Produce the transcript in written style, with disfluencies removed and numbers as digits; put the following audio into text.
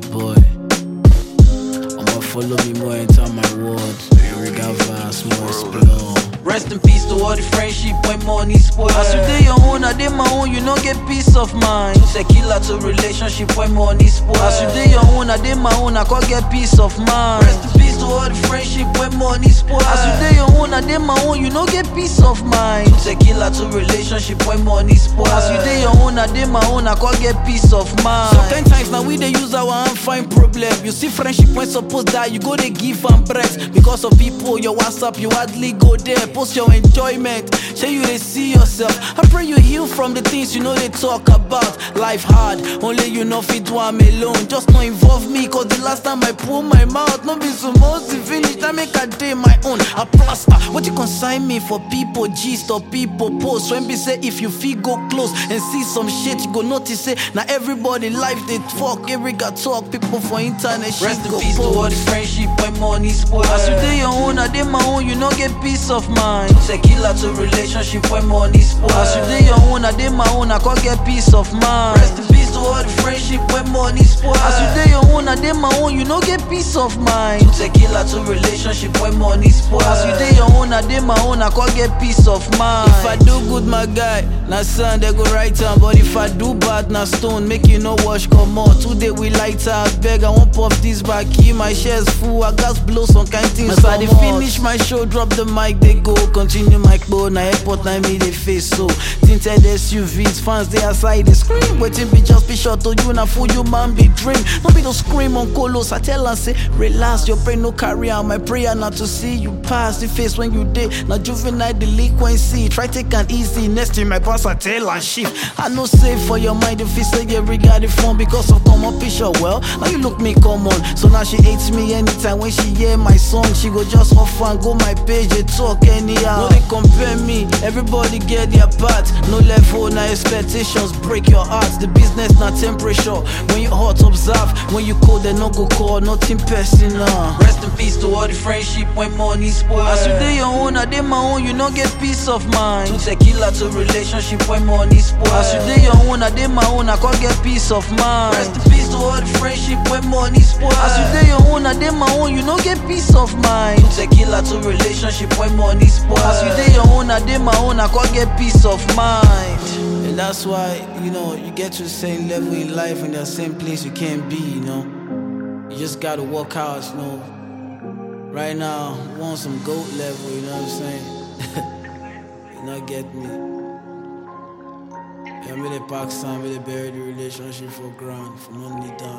boy. I'ma follow me more enter my world. Regard verse, more explore. Rest in peace to all the friendship when money spoil. As you dey your own, I dey my own, you no get peace of mind. Tequila to relationship when money spoil. As you dey your own, I dey my own, I can't get peace of mind. Rest in peace to all the friendship when money spoil. As you dey your own, I dey my own, you no get peace of mind. Tequila to relationship when money spoil. As you dey your own, I dey my own, I can't get peace of mind. So 10 times now we dey use our hand find problem. You see friendship when suppose die, you go dey give am breath. Because of people, your WhatsApp, you hardly go there. Post your enjoyment, say you dey see yourself. I pray you heal from the things you know they talk about. Life hard, only you know fit do am alone. Just no involve me, cause the last time I pull my mouth, no be so much to finish, I make a day my own. I plaster, what you consign me for people gist or people post. When be say if you feel go close and see some shit, you go notice say now everybody life they talk, every got talk, people for internet shit. Rest in go peace to all the friendship when money spoil. As you dey your own, I dey my own, you no get peace of mind. Tequila to relationship when money spoil. As you dey your own, I dey my own, I can't get peace of mind. Rest in peace to all the friendship when money spoil. As you dey your own, I dey my own, you no get peace of mind. Tequila to relationship when money spoil. As you dey your own, I dey my own, I can't get peace of mind. If I do good, my guy, na sand they go right on. But if I do bad, na stone, make you no wash come on. Today we light out, beg I won't puff this back here. My shares full, I gas blow some kind things. As I dey finish my show, drop the mic, they go. Continue my bow, na airport, na me they face so. Tinted SUVs, fans they outside they scream. Waiting be just be short to you, na for you man be dream. No be to scream on colos, I tell and say relax, your brain no carry out. My prayer not to see you pass the face when you did. Na juvenile delinquency, try take an easy. Next thing my boss I tell and shift. I no safe for your mind if you say you regard the phone because of common picture. Well, now you look me common, so now she hates me anytime when she hear my song. She go just off and go my page, they talk anyhow. No they compare me, everybody get their part. No level, na expectations break your heart. The business not temperature. When you hot observe, when you cold they no go call, nothing personal. Rest in peace to all the friendship when money spoil. As you dey your own, I dey my own, you no get peace of mind. Tequila to relationship when money spoil. As you dey your own, I dey my own, I can't get peace of mind. Rest in peace to all the friendship when money spoil. As you dey your own, I dey my own, you no get peace of mind. Tequila to relationship when money spoil. As you dey your own, I dey my own, I can't get peace of mind. And that's why, you know, you get to the same level in life and the same place you can't be, you know. You just gotta work out, you know. Right now, I want some GOAT level, you know what I'm saying? You not get me. I'm really Pakistan, really bury the relationship for ground, for no need down.